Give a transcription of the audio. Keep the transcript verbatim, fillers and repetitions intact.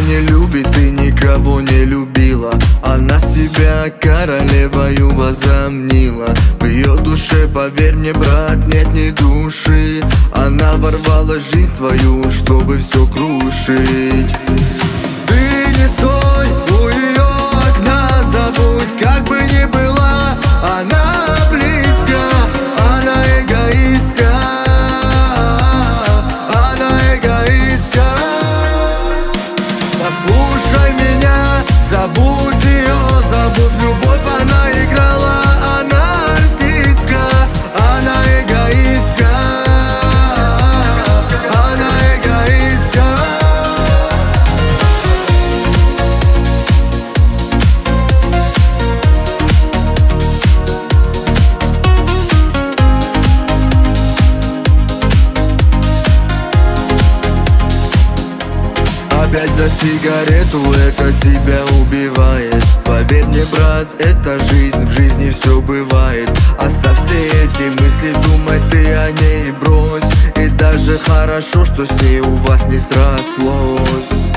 не любит и никого не любила. Она себя королевою возомнила. В ее душе, поверь мне, брат, нет ни души. Она ворвала жизнь твою, чтобы все крушить. Ты не стой у ее окна, забудь, как бы ни была она близко. Она эгоистка, она эгоистка. Послушай меня, забудь ее, забудь любовь, она играла, она артистка, она эгоистка, она эгоистка. Опять за сигарету, это тебя убивает. Поверь мне, брат, это жизнь, в жизни все бывает. Оставь все эти мысли, думать ты о ней брось. И даже хорошо, что с ней у вас не срослось.